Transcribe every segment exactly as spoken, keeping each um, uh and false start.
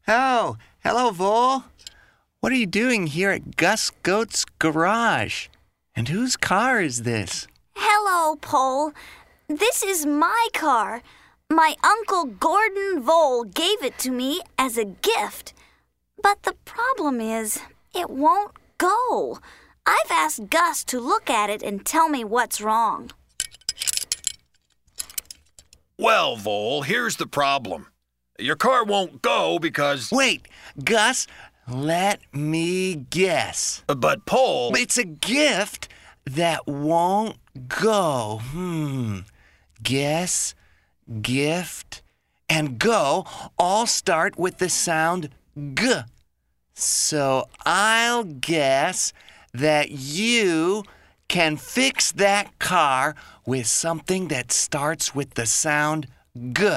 Oh, hello, Vol. What are you doing here at Gus Goat's garage? And whose car is this? Hello, Pole. This is my car. My Uncle Gordon Vole gave it to me as a gift. But the problem is, it won't go. I've asked Gus to look at it and tell me what's wrong. Well, Vole, here's the problem. Your car won't go because... Wait, Gus, let me guess. But, Pole... It's a gift that won't go. Hmm. Guess, gift, and go all start with the sound G. So I'll guess that you can fix that car with something that starts with the sound G.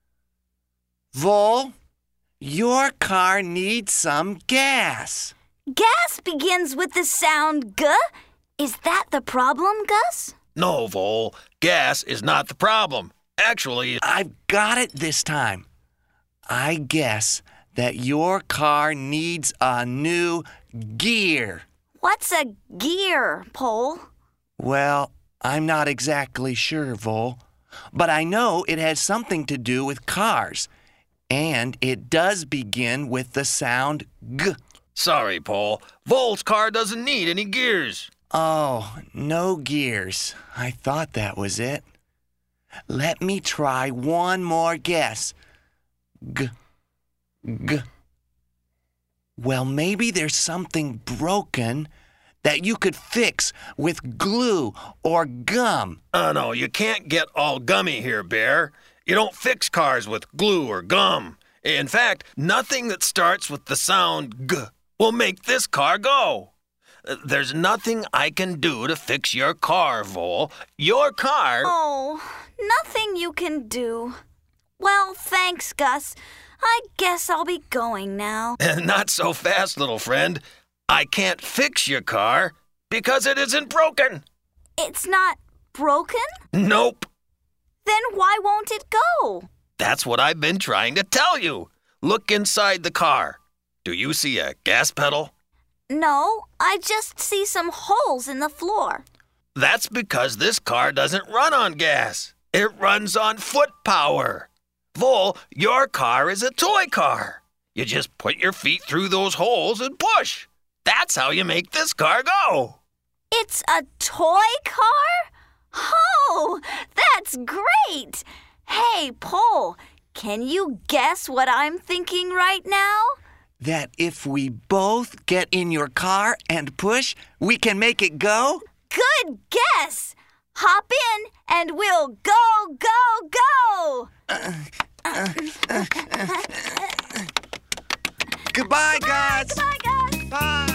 Vol, your car needs some gas. Gas begins with the sound G? Is that the problem, Gus? No, Vole. Gas is not the problem. Actually... I've got it this time. I guess that your car needs a new gear. What's a gear, Pole? Well, I'm not exactly sure, Vol. But I know it has something to do with cars. And it does begin with the sound G. Sorry, Pole. Vole's car doesn't need any gears. Oh, no gears. I thought that was it. Let me try one more guess. G. G. Well, maybe there's something broken that you could fix with glue or gum. Oh, no, you can't get all gummy here, Bear. You don't fix cars with glue or gum. In fact, nothing that starts with the sound G will make this car go. There's nothing I can do to fix your car, Vole. Your car... Oh, nothing you can do. Well, thanks, Gus. I guess I'll be going now. Not so fast, little friend. I can't fix your car because it isn't broken. It's not broken? Nope. Then why won't it go? That's what I've been trying to tell you. Look inside the car. Do you see a gas pedal? No, I just see some holes in the floor. That's because this car doesn't run on gas. It runs on foot power. Vole, your car is a toy car. You just put your feet through those holes and push. That's how you make this car go. It's a toy car? Oh, that's great! Hey, Pole, can you guess what I'm thinking right now? That if we both get in your car and push, we can make it go? Good guess! Hop in and we'll go, go, go! Uh, uh, uh, uh. Goodbye, guys! Goodbye, guys! Bye!